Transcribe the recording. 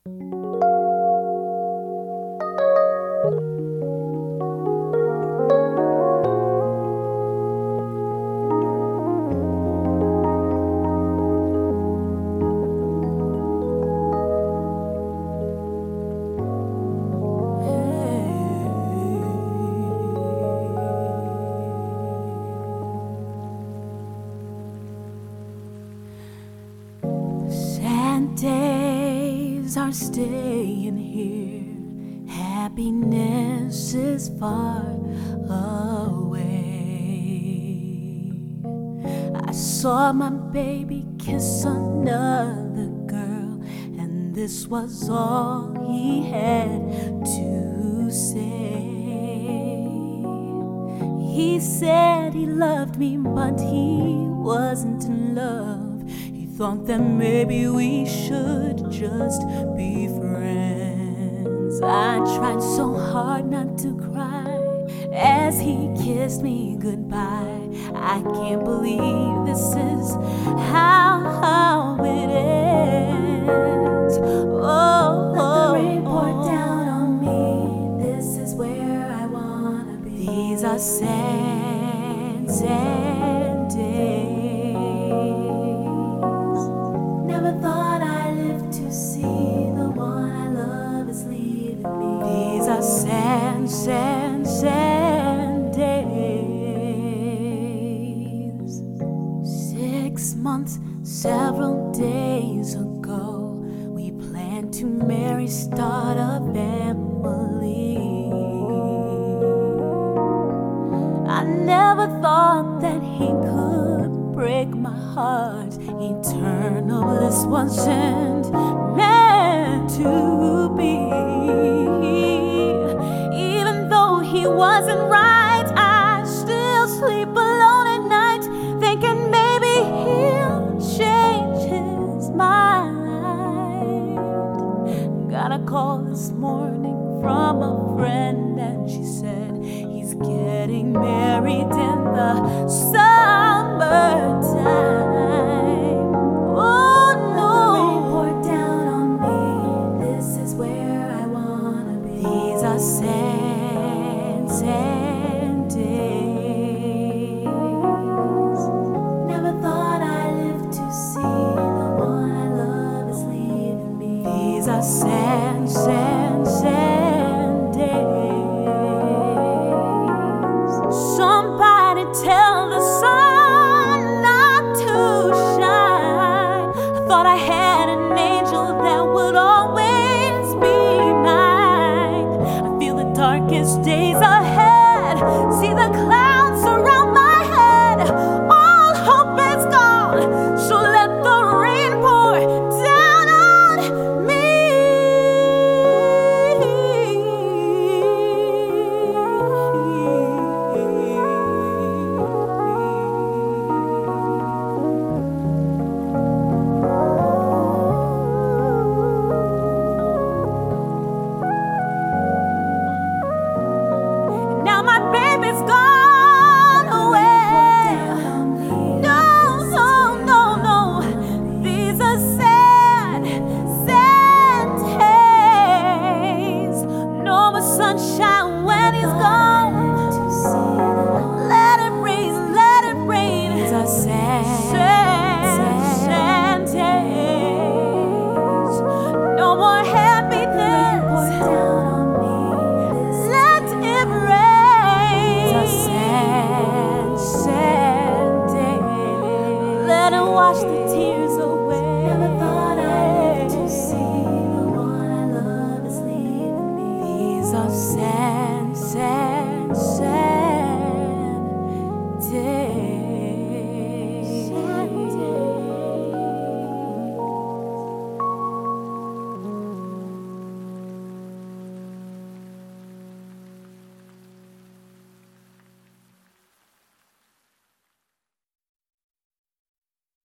Days are staying here. Happiness is far away. I saw my baby kiss another girl, and this was all he had to say. He said he loved me, but he wasn't in love. Thought that maybe we should just be friends. I tried so hard not to cry as he kissed me goodbye. I can't believe this is how it ends. The rain poured down on me. This is where I wanna be. These are sad, sad days. Thought I lived to see the one I love is leaving me. These are sad, sad, sad days. 6 months, several days ago, we planned to marry, start a family. I never thought that he could break my heart. Eternal bliss wasn't meant to be. Even though he wasn't right, I still sleep alone at night, thinking maybe he'll change his mind. Got a call this morning from a friend, and she said he's getting married in the summertime. Sad, sad days. Never thought I lived to see the one I love is leaving me. These are sad, sad, sad days. Somebody tell the sun not to shine. I thought I had an angel that would always be mine. Darkest days ahead, see the clouds surround my head. All hope is gone, so let the rain pour down on me. Now my baby's gone away. No, no, no, no. These are sad, sad days. No more sunshine when he's gone. Let it rain, let it rain. These are sad, sad, sad days. No more happiness. Let it rain. Let it wash the tears away.